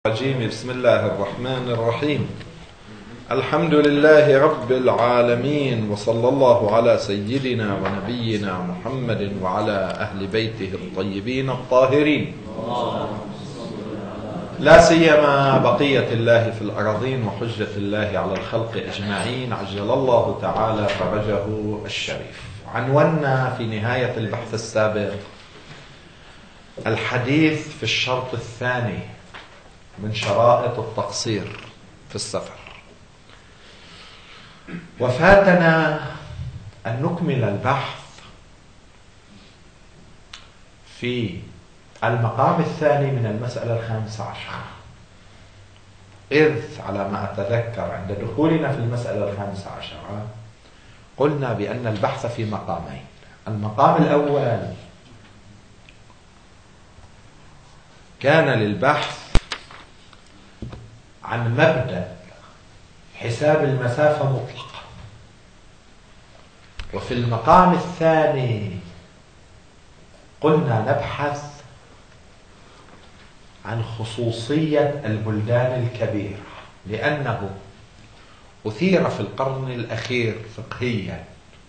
الرجيم. بسم الله الرحمن الرحيم. الحمد لله رب العالمين، وصلى الله على سيدنا ونبينا محمد وعلى أهل بيته الطيبين الطاهرين، لا سيما بقية الله في الأراضين وحجة الله على الخلق أجمعين، عجل الله تعالى فرجه الشريف. عنونا في نهاية البحث السابق الحديث في الشرط الثاني من شرائط التقصير في السفر، وفاتنا أن نكمل البحث في المقام الثاني من المسألة 15، إذ على ما أتذكر عند دخولنا في المسألة 15 قلنا بأن البحث في مقامين. المقام الأول كان للبحث عن مبدأ حساب المسافة مطلقة، وفي المقام الثاني قلنا نبحث عن خصوصية البلدان الكبيرة، لأنه أثير في القرن الأخير فقهيا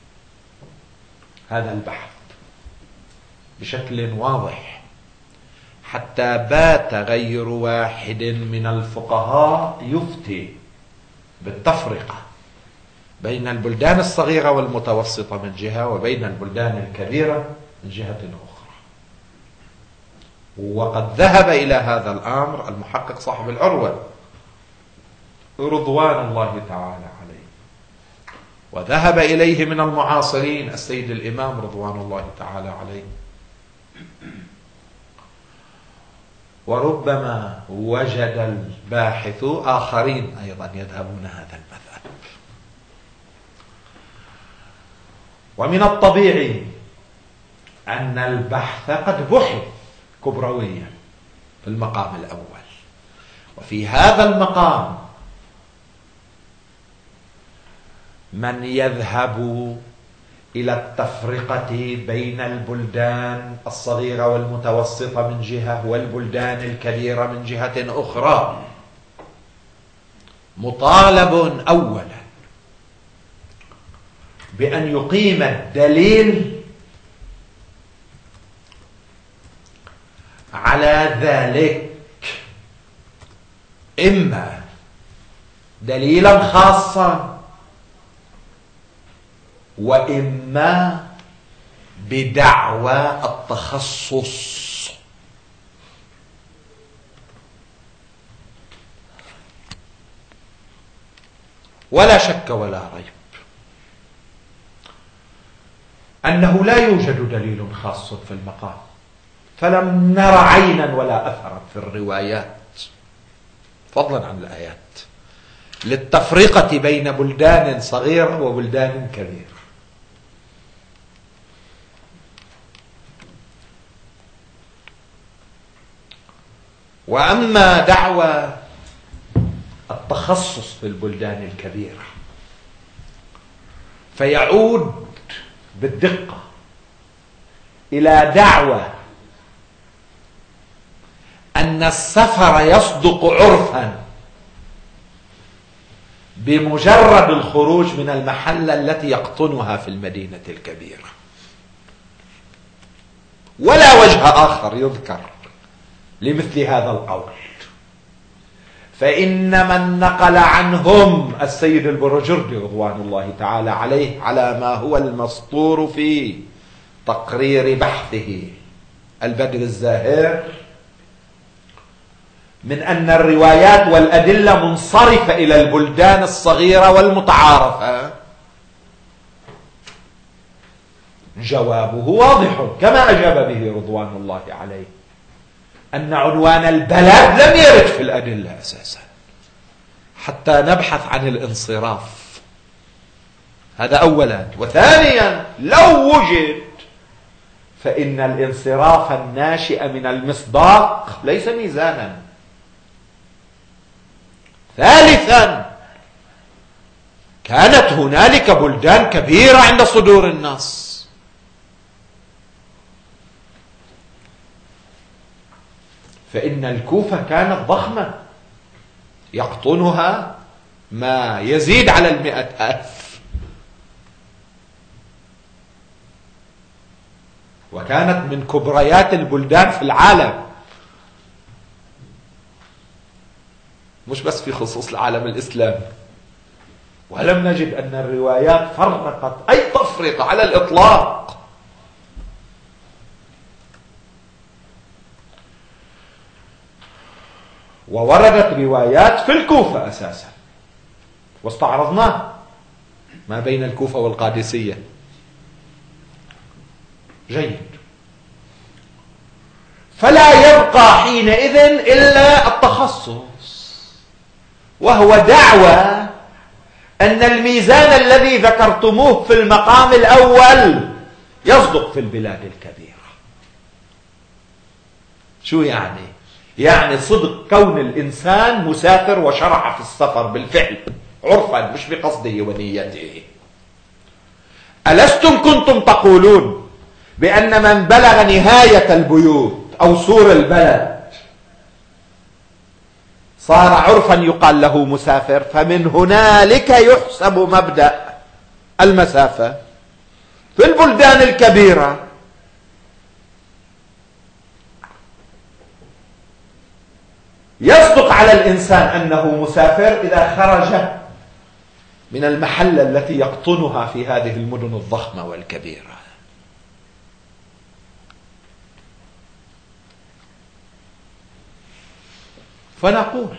هذا البحث بشكل واضح، حتى بات غير واحد من الفقهاء يفتي بالتفرقة بين البلدان الصغيرة والمتوسطة من جهة، وبين البلدان الكبيرة من جهة أخرى. وقد ذهب إلى هذا الأمر المحقق صاحب العروة رضوان الله تعالى عليه، وذهب إليه من المعاصرين السيد الإمام رضوان الله تعالى عليه، وربما وجد الباحث آخرين أيضا يذهبون هذا المذهب. ومن الطبيعي أن البحث قد بحث كبرويا في المقام الأول، وفي هذا المقام من يذهب إلى التفرقة بين البلدان الصغيرة والمتوسطة من جهة والبلدان الكبيرة من جهة أخرى مطالب أولا بأن يقيم الدليل على ذلك، إما دليلا خاصا وإما بدعوى التخصص. ولا شك ولا ريب أنه لا يوجد دليل خاص في المقام، فلم نر عينا ولا أثرا في الروايات فضلا عن الآيات للتفرقة بين بلدان صغيرة وبلدان كبيرة. وأما دعوى التخصص في البلدان الكبيرة فيعود بالدقة إلى دعوى أن السفر يصدق عرفا بمجرد الخروج من المحلة التي يقطنها في المدينة الكبيرة، ولا وجه آخر يذكر لمثل هذا القول. فإن من نقل عنهم السيد البرجردي رضوان الله تعالى عليه على ما هو المسطور في تقرير بحثه البدر الزاهر من أن الروايات والأدلة منصرفة إلى البلدان الصغيرة والمتعارفة، جوابه واضح كما أجاب به رضوان الله عليه، أن عنوان البلد لم يرد في الأدلة أساسا حتى نبحث عن الانصراف. هذا أولا. وثانيا لو وجد فإن الانصراف الناشئ من المصداق ليس ميزانا. ثالثا كانت هنالك بلدان كبيرة عند صدور النص، فإن الكوفة كانت ضخمة يقطنها ما يزيد على 100,000، وكانت من كبريات البلدان في العالم، مش بس في خصوص العالم الإسلامي. ولم نجد أن الروايات فرقت أي تفرقة على الإطلاق. ووردت روايات في الكوفة أساسا، واستعرضناه ما بين الكوفة والقادسية. جيد. فلا يبقى حينئذ إلا التخصص، وهو دعوى أن الميزان الذي ذكرتموه في المقام الأول يصدق في البلاد الكبيرة. شو يعني؟ يعني صدق كون الإنسان مسافر وشرع في السفر بالفعل عرفا، مش بقصده ونيته. ألستم كنتم تقولون بأن من بلغ نهاية البيوت أو سور البلد صار عرفا يقال له مسافر، فمن هنالك يحسب مبدأ المسافة في البلدان الكبيرة. يصدق على الإنسان أنه مسافر إذا خرج من المحلة التي يقطنها في هذه المدن الضخمة والكبيرة. فنقول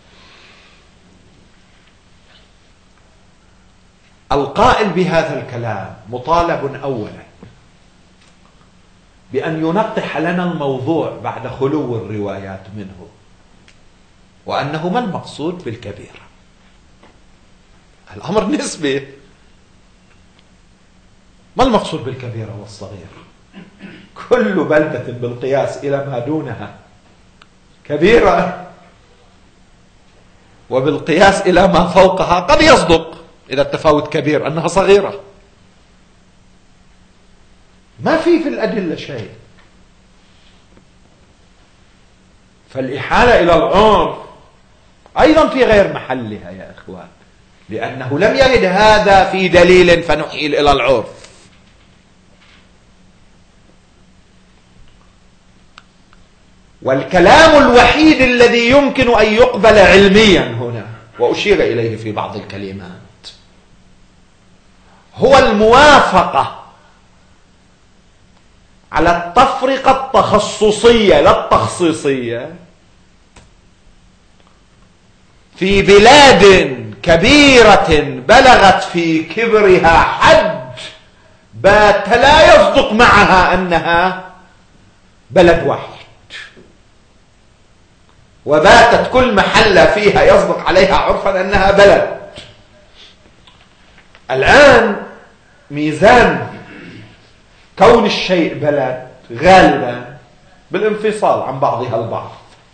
القائل بهذا الكلام مطالب أولا بأن ينقح لنا الموضوع بعد خلو الروايات منه، وأنه ما المقصود بالكبيرة. الأمر نسبي. ما المقصود بالكبيرة والصغير؟ كل بلدة بالقياس إلى ما دونها كبيرة، وبالقياس إلى ما فوقها قد يصدق إذا التفاوت كبير أنها صغيرة. ما في الأدلة شيء. فالإحالة إلى العرف أيضا في غير محلها يا إخوان، لأنه لم يرد هذا في دليل فنحيل إلى العرف. والكلام الوحيد الذي يمكن أن يقبل علميا هنا، وأشير إليه في بعض الكلمات، هو الموافقة على التفرقة التخصصية لا التخصيصية في بلاد كبيرة بلغت في كبرها حد بات لا يصدق معها أنها بلد واحد، وباتت كل محلة فيها يصدق عليها عرفا أنها بلد. الآن ميزان كون الشيء بلد غالبا بالانفصال عن بعضها البعض.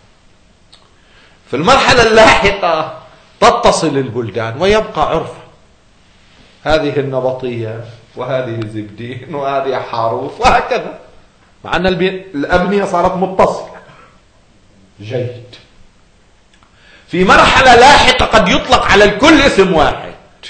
في المرحلة اللاحقة تتصل البلدان ويبقى عرفا، هذه النبطية وهذه زبدين وهذه حاروف وهكذا، مع أن الأبنية صارت متصلة. جيد. في مرحلة لاحقة قد يطلق على الكل اسم واحد،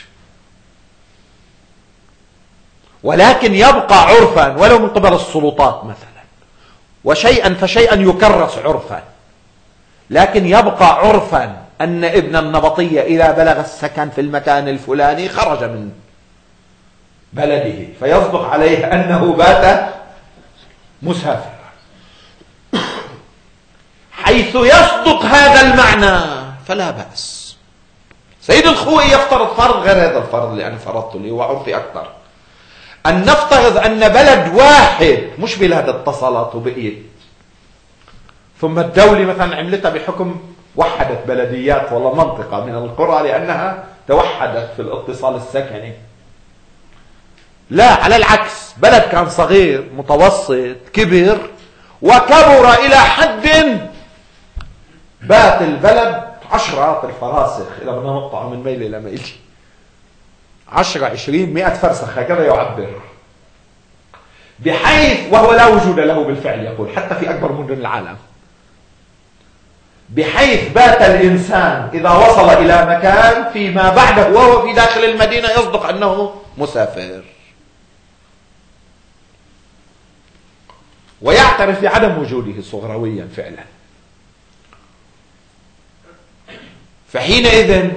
ولكن يبقى عرفا ولو من قبل السلطات مثلا، وشيئا فشيئا يكرس عرفا، لكن يبقى عرفا أن ابن النبطية إذا بلغ السكن في المكان الفلاني خرج من بلده، فيصدق عليه أنه بات مسافرا. حيث يصدق هذا المعنى فلا بأس. سيد الخوئي يفترض فرض غير هذا الفرض اللي أنا فرضته لي وعرفي أكثر، أن نفترض أن بلد واحد، مش بلاد اتصلت وبقيت، ثم الدولة مثلا عملتها بحكم وحدت بلديات ولا منطقة من القرى لأنها توحدت في الاتصال السكني. لا، على العكس، بلد كان صغير متوسط كبر وكبر إلى حد بات البلد عشرات الفراسخ، إذا بدنا نقطعه من ميل إلى ميل، 10 20 100 فرسخ، هكذا يعبر، بحيث وهو لا وجود له بالفعل، يقول حتى في أكبر مدن العالم، بحيث بات الإنسان إذا وصل إلى مكان فيما بعده وهو في داخل المدينة يصدق أنه مسافر، ويعترف بعدم وجوده صغرويا فعلا. فحينئذ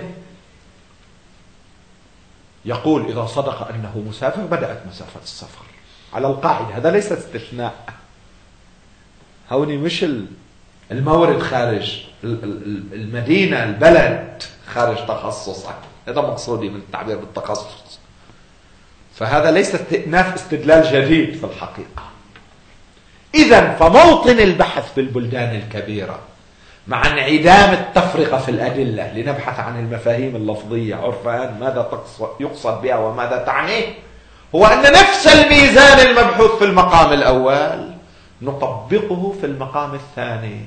يقول إذا صدق أنه مسافر بدأت مسافة السفر على القاعدة. هذا ليس استثناء، هوني مش المورد خارج المدينة، البلد خارج تخصصك، هذا مقصودي من التعبير بالتخصص. فهذا ليس استئناف استدلال جديد في الحقيقة. إذن فموطن البحث في البلدان الكبيرة مع انعدام التفرقة في الأدلة لنبحث عن المفاهيم اللفظية عرفان ماذا يقصد بها وماذا تعنيه، هو أن نفس الميزان المبحوث في المقام الأول نطبقه في المقام الثاني.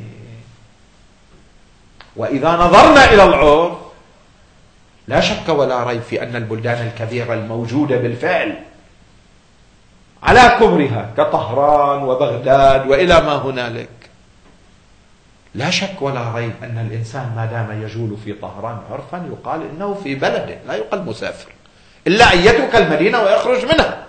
وإذا نظرنا إلى العرف لا شك ولا ريب في أن البلدان الكبيرة الموجودة بالفعل على كبرها كطهران وبغداد وإلى ما هنالك، لا شك ولا ريب أن الإنسان ما دام يجول في طهران عرفا يقال إنه في بلده، لا يقال مسافر إلا أن يترك المدينة ويخرج منها.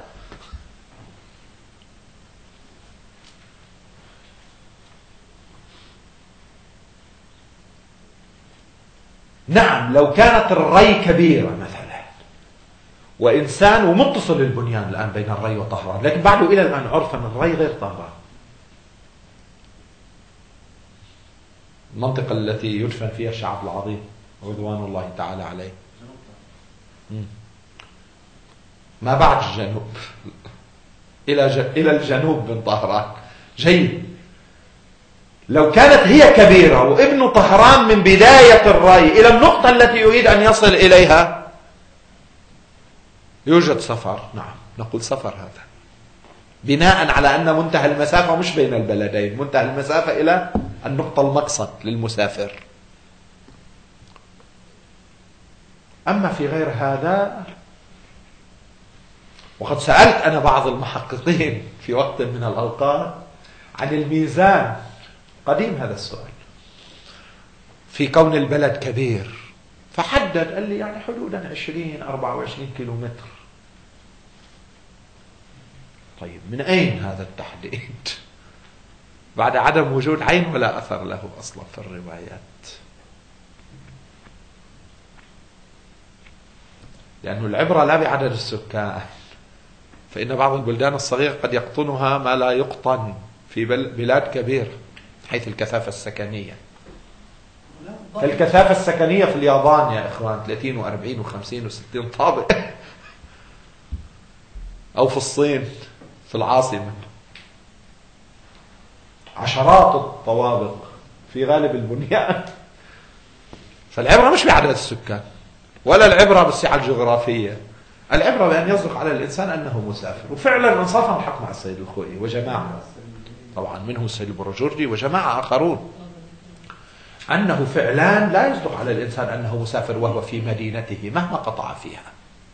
نعم لو كانت الري كبيرة مثلا وإنسان ومتصل البنيان الآن بين الري وطهران، لكن بعده إلى الآن عرفا الري غير طهران، المنطقة التي يدفن فيها الشعب العظيم رضوان الله تعالى عليه ما بعد الجنوب إلى الجنوب من طهران. جيد، لو كانت هي كبيرة وابن طهران من بداية الري إلى النقطة التي يريد أن يصل إليها يوجد سفر، نعم نقول سفر هذا بناء على أن منتهى المسافة مش بين البلدين، منتهى المسافة إلى النقطة المقصد للمسافر. أما في غير هذا، وقد سألت أنا بعض المحققين في وقت من الأوقات عن الميزان، قديم هذا السؤال، في كون البلد كبير، فحدد قال لي يعني حدودا 20-24 كيلومتر. طيب من أين هذا التحديد بعد عدم وجود عين ولا أثر له أصلا في الروايات؟ لأن العبرة لا بعدد السكان، فإن بعض البلدان الصغيرة قد يقطنها ما لا يقطن في بلاد كبيرة حيث الكثافة السكنية. الكثافة السكنية في اليابان يا إخوان 30 و40 و50 و60 طابق، أو في الصين في العاصمة عشرات الطوابق في غالب البنيان. فالعبرة مش بعدد السكان ولا العبرة بالسعة الجغرافية، العبرة بأن يصدق على الإنسان أنه مسافر. وفعلا انصافا الحق مع السيد الخوئي وجماعة، طبعا منهم السيد البروجردي وجماعة آخرون، أنه فعلا لا يصدق على الإنسان أنه مسافر وهو في مدينته مهما قطع فيها.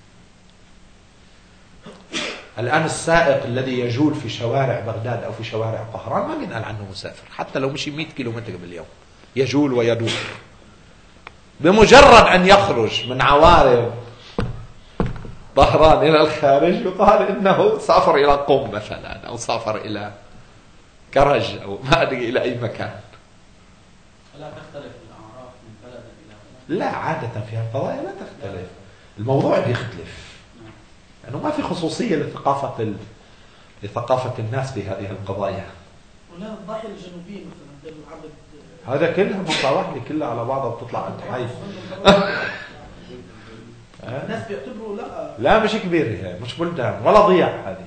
الآن السائق الذي يجول في شوارع بغداد أو في شوارع طهران ما بنقال عنه مسافر، حتى لو مشي 100 كيلومتر باليوم يجول ويدور. بمجرد أن يخرج من عوارض طهران إلى الخارج يقال إنه سافر إلى قم مثلا، أو سافر إلى كرج، أو ما أدري إلى أي مكان. لا تختلف الأعراف من بلد إلى بلد؟ لا، عادة في القضايا لا تختلف، الموضوع بيختلف لأنه ما في خصوصية لثقافة الناس في هذه القضايا. ولا الضاحية الجنوبية مثلا دل العبد هذا كلها منطقة واحدة، كلها على بعضها بتطلع أنت حي. الناس بيعتبروا لا مش كبيرة هي، مش بلدان ولا ضياع هذه.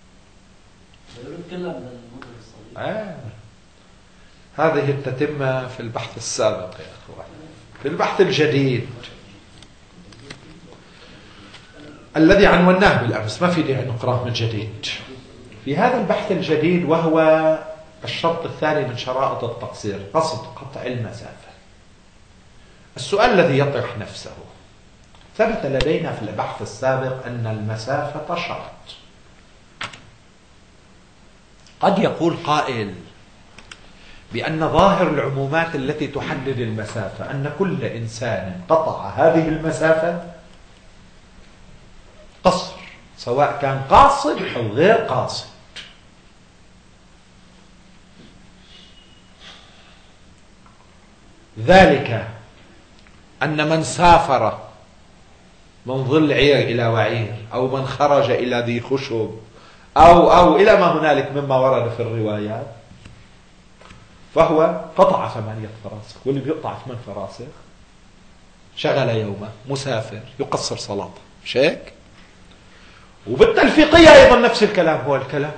كلها من المدن الصغيرة. هذه التتمة في البحث السابق يا أخوان. في البحث الجديد الذي عنوناه بالأمس، ما في داعي نقرأه من جديد. في هذا البحث الجديد وهو الشرط الثاني من شرائط التقصير، قصد قطع المسافة، السؤال الذي يطرح نفسه: ثبت لدينا في البحث السابق أن المسافة شرط. قد يقول قائل: بأن ظاهر العمومات التي تحدد المسافة أن كل إنسان قطع هذه المسافة قصر، سواء كان قاصد أو غير قاصد. ذلك أن من سافر من ظل عير إلى وعير، أو من خرج إلى ذي خشب، أو إلى ما هنالك مما ورد في الروايات، فهو قطع 8 فراسخ. واللي بيقطع 8 فراسخ شغل يومه، مسافر يقصر صلاته، مش هيك؟ وبالتلفيقية أيضا نفس الكلام هو الكلام.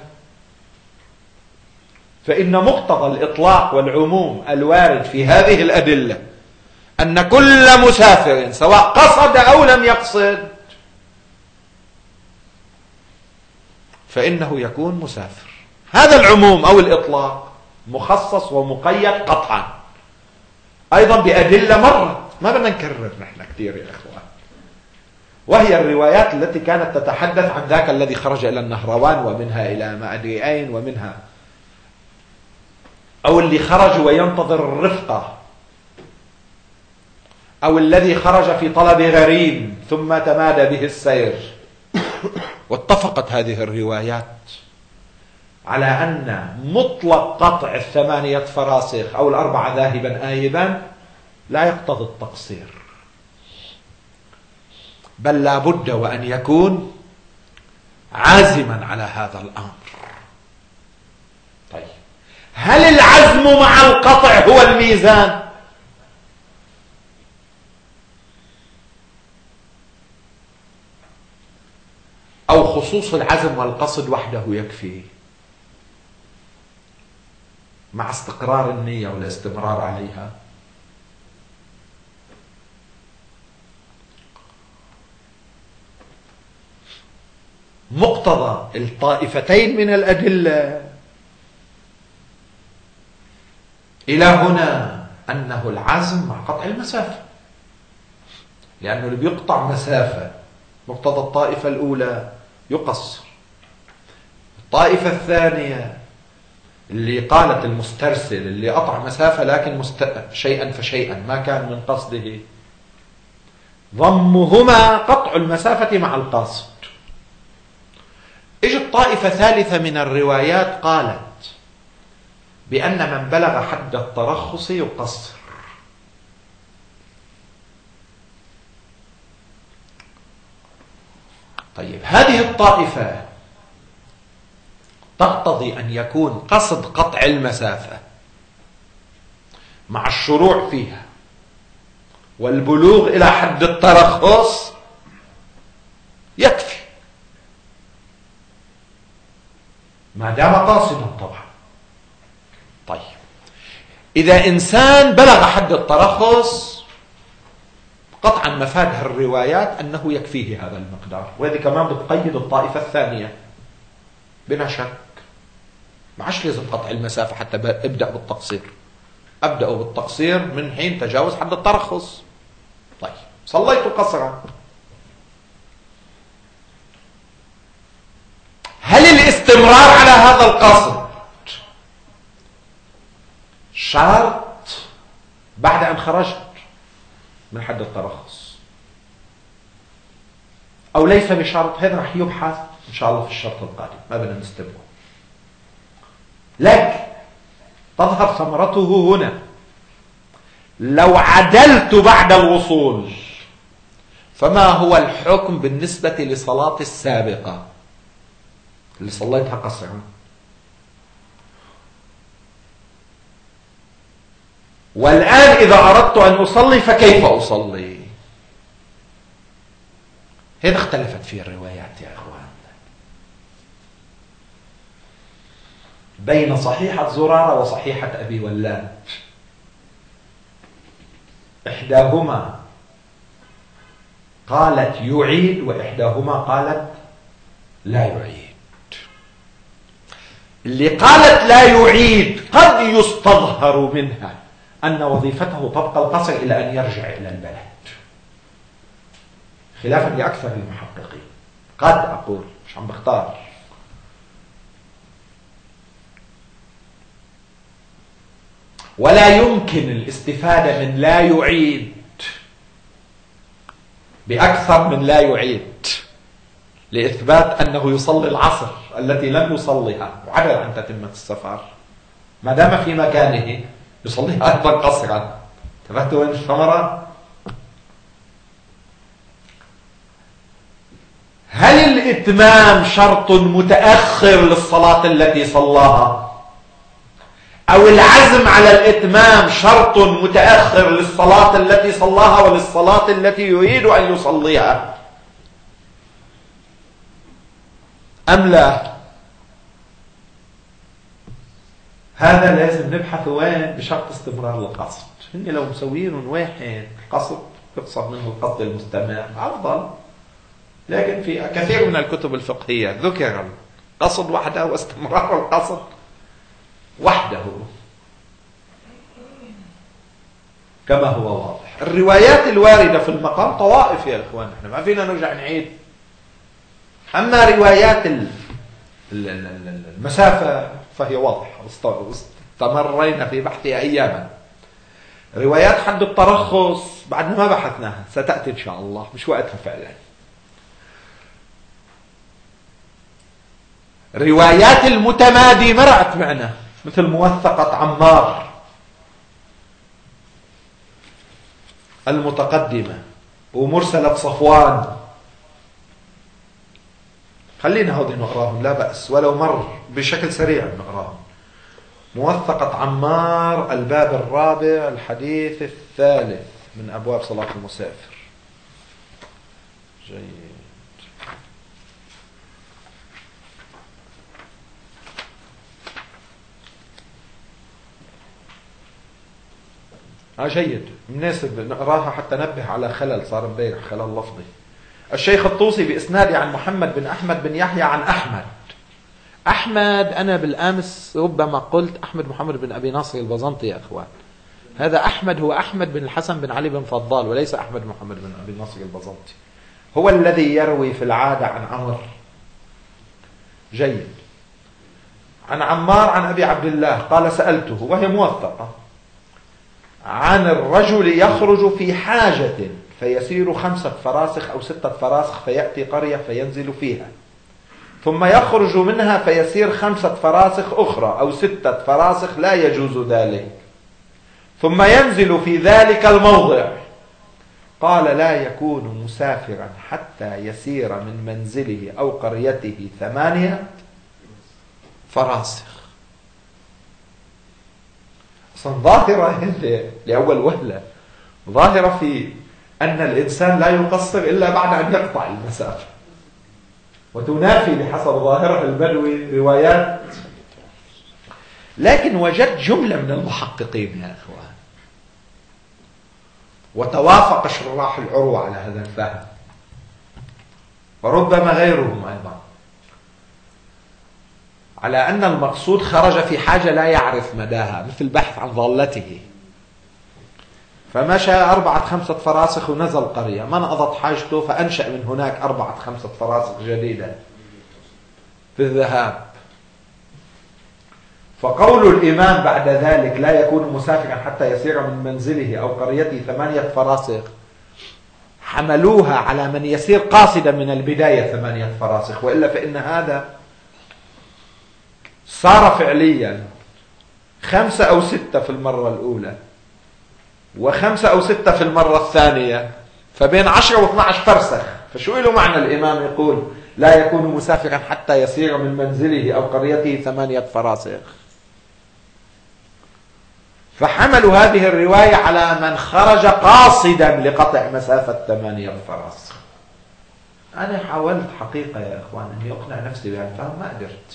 فإن مقتضى الإطلاق والعموم الوارد في هذه الأدلة أن كل مسافر سواء قصد أو لم يقصد فإنه يكون مسافر. هذا العموم أو الإطلاق مخصص ومقيد قطعا أيضا بأدلة مرت، ما بدنا نكرر نحن كثير يا إخوان، وهي الروايات التي كانت تتحدث عن ذاك الذي خرج إلى النهروان ومنها إلى ما أدري أين ومنها، أو اللي خرج وينتظر الرفقة، أو الذي خرج في طلب غريم ثم تمادى به السير. واتفقت هذه الروايات على أن مطلق قطع 8 فراسخ أو 4 ذاهبا آيبا لا يقتضي التقصير، بل لا بد وأن يكون عازما على هذا الأمر. طيب، هل العزم مع القطع هو الميزان؟ أو خصوص العزم والقصد وحده يكفي مع استقرار النية والاستمرار عليها؟ مقتضى الطائفتين من الأدلة إلى هنا أنه العزم مع قطع المسافة، لأنه اللي بيقطع مسافة مقتضى الطائفة الأولى يقصر. الطائفة الثانية اللي قالت المسترسل اللي قطع مسافة لكن شيئا فشيئا ما كان من قصده، ضمهما قطع المسافة مع القاصد. اجت طائفة ثالثة من الروايات قالت بأن من بلغ حد الترخص يقصر. طيب، هذه الطائفة تقتضي أن يكون قصد قطع المسافة مع الشروع فيها والبلوغ إلى حد الترخص يكفي، ما دام قاصدا طبعا. طيب، إذا إنسان بلغ حد الترخص قطعا مفاد الروايات أنه يكفيه هذا المقدار، وهذه كمان بتقيد الطائفة الثانية بلا شك. ما عادش لازم قطع المسافة حتى ابدأ بالتقصير، أبدأ بالتقصير من حين تجاوز حد الترخص. طيب، صليت قصرا، هل الاستمرار على هذا القصد شرط بعد أن خرجت من حد الترخص أو ليس بشرط؟ هذا رح يبحث إن شاء الله في الشرط القادم، ما بدنا نستبقه. لكن تظهر ثمرته هنا. لو عدلت بعد الوصول فما هو الحكم بالنسبة لصلاة السابقة اللي صليتها قصرا؟ والآن إذا أردت أن أصلي فكيف أصلي؟ هذا اختلفت فيه الروايات يا أخوان، بين صحيحة زرارة وصحيحة أبي ولاد. إحداهما قالت يعيد وإحداهما قالت لا يعيد. اللي قالت لا يعيد قد يستظهر منها أن وظيفته طبق القصر إلى أن يرجع إلى البلد، خلافا لأكثر المحققين. قد أقول، مش عم بختار. ولا يمكن الاستفادة من لا يعيد بأكثر من لا يعيد لإثبات أنه يصلي العصر التي لم يصليها وعدل عن تتمة السفر، ما دام في مكانه يصليها أيضا قصرا. انتبهتوا وين الثمرة؟ هل الإتمام شرط متأخر للصلاة التي صلاها، أو العزم على الإتمام شرط متأخر للصلاة التي صلاها وللصلاة التي يريد أن يصليها أم لا؟ هذا لازم نبحث وين بشرط استمرار القصد. هن لو مسوين واحد قصد يقصد منه القصد المستمر أفضل، لكن في كثير من الكتب الفقهية ذكر القصد وحده واستمرار القصد وحده كما هو واضح. الروايات الواردة في المقام طوائف يا إخوان، احنا ما فينا نرجع نعيد. أما روايات المسافة فهي واضحة، استمرينا في بحثها أياما. روايات حد الترخص بعد ما بحثناها ستأتي إن شاء الله، مش وقتها فعلا. روايات المتمادي مرعت معنا مثل موثقة عمار المتقدمة ومرسلة صفوان، خلينا هذه نقراهم لا بأس ولو مر بشكل سريع نقراهم. موثقة عمار الباب الرابع الحديث الثالث من أبواب صلاة المسافر. جيد. جيد، مناسب نقراها حتى نبه على خلل صار امبارح، خلل لفظي. الشيخ الطوسي بإسنادي عن محمد بن أحمد بن يحيى عن أحمد أنا بالأمس ربما قلت أحمد محمد بن أبي ناصر البزنطي يا أخوان، هذا أحمد هو أحمد بن الحسن بن علي بن فضال وليس أحمد محمد بن أبي ناصر البزنطي، هو الذي يروي في العادة عن عمر. جيد. عن عمار عن أبي عبد الله قال سألته وهي موثقة عن الرجل يخرج في حاجة فيسير 5 فراسخ أو 6 فراسخ فيأتي قرية فينزل فيها، ثم يخرج منها فيسير 5 فراسخ أخرى أو 6 فراسخ لا يجوز ذلك، ثم ينزل في ذلك الموضع. قال لا يكون مسافرا حتى يسير من منزله أو قريته 8 فراسخ. أصلا ظاهرة لأول وهلة ظاهرة في أن الإنسان لا يقصر إلا بعد أن يقطع المسافة، وتنافي بحسب ظاهرة البدوي روايات. لكن وجدت جملة من المحققين يا أخوان وتوافق شراح العروة على هذا الفهم وربما غيرهم أيضا على أن المقصود خرج في حاجة لا يعرف مداها، مثل البحث عن ضالته، فمشى 4-5 فراسخ ونزل قرية ما نقضت حاجته فأنشأ من هناك 4-5 فراسخ جديدة في الذهاب. فقول الإمام بعد ذلك لا يكون مسافرا حتى يسير من منزله أو قريته 8 فراسخ حملوها على من يسير قاصدا من البداية 8 فراسخ، وإلا فإن هذا صار فعليا 5 أو 6 في المرة الأولى و5 أو 6 في المرة الثانية، فبين 10 و12 فرسخ. فشو له معنى الإمام يقول لا يكون مسافرا حتى يسير من منزله أو قريته 8 فراسخ؟ فحملوا هذه الرواية على من خرج قاصدا لقطع مسافة 8 فراسخ. أنا حاولت حقيقة يا إخوان أني أقنع نفسي بهالفهم ما قدرت،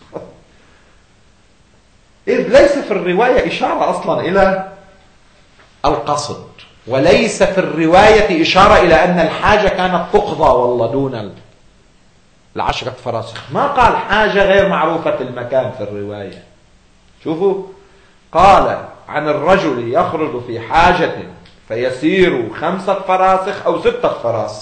إذ ليس في الرواية إشارة أصلا إلى القصد، وليس في الرواية إشارة إلى أن الحاجة كانت تقضى والله دون 10 فراسخ. ما قال حاجة غير معروفة المكان في الرواية. شوفوا قال عن الرجل يخرج في حاجة فيسير 5 فراسخ أو 6 فراسخ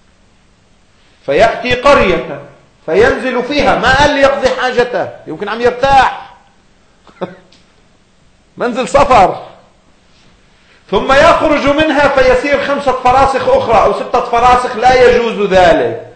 فيأتي قرية فينزل فيها، ما قال لي يقضي حاجته، يمكن عم يرتاح منزل سفر، ثم يخرج منها فيسير 5 فراسخ أخرى أو 6 فراسخ، لا يجوز ذلك.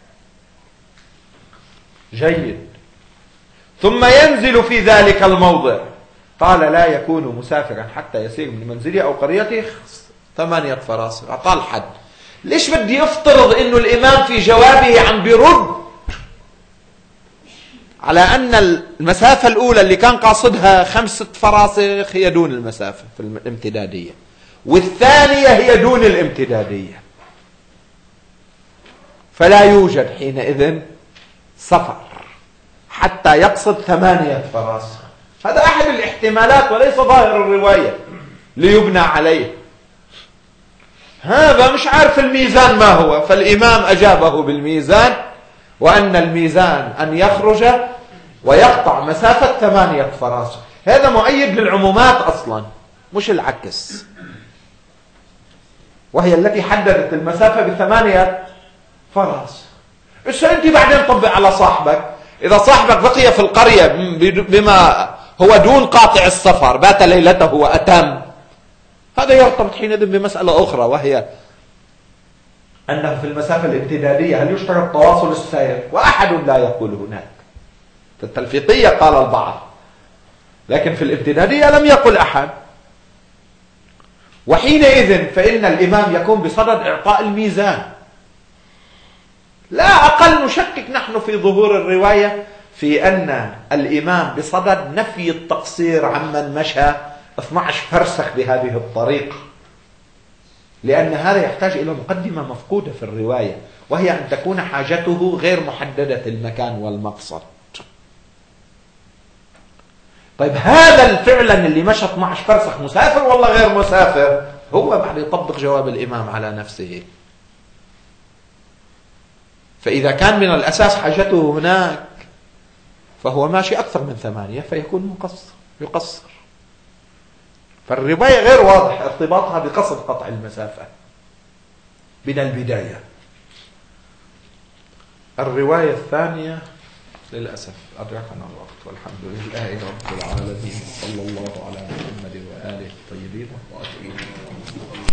جيد. ثم ينزل في ذلك الموضع، قال لا يكون مسافرا حتى يسير من منزله أو قريته 8 فراسخ. أعطى الحد. ليش بدي يفترض إنه الإمام في جوابه عم بيرد على أن المسافة الأولى اللي كان قاصدها 5 فراسخ هي دون المسافة في الامتدادية، والثانية هي دون الامتدادية، فلا يوجد حينئذ سفر حتى يقصد 8 فراسخ. هذا أحد الاحتمالات وليس ظاهر الرواية ليبنى عليه. هذا مش عارف الميزان ما هو، فالإمام أجابه بالميزان، وأن الميزان أن يخرج ويقطع مسافة 8 فراسخ. هذا مؤيد للعمومات أصلا مش العكس، وهي التي حددت المسافة ب8 فراسخ. أنت بعدين طبق على صاحبك، إذا صاحبك بقي في القرية بما هو دون قاطع السفر، بات ليلته وأتم، هذا يرتبط حينئذ بمسألة أخرى، وهي أنه في المسافة الامتدادية هل يشترط تواصل السير؟ وأحد لا يقول هناك. في التلفيقية قال البعض، لكن في الامتدادية لم يقل أحد. وحينئذ فإن الإمام يكون بصدد إعطاء الميزان. لا أقل نشكك نحن في ظهور الرواية في أن الإمام بصدد نفي التقصير عمن مشى 12 فرسخ بهذه الطريقة، لأن هذا يحتاج إلى مقدمة مفقودة في الرواية، وهي أن تكون حاجته غير محددة المكان والمقصد. طيب هذا فعلا اللي مشى 12 فرسخ مسافر ولا غير مسافر؟ هو بعد يطبق جواب الإمام على نفسه. فإذا كان من الأساس حاجته هناك فهو ماشي أكثر من 8 فيكون يقصر. فالرواية غير واضح ارتباطها بقصد قطع المسافة من البداية. الرواية الثانية للأسف أدركنا الوقت، والحمد لله رب العالمين، صلى الله على محمد وآله الطيبين الطاهرين.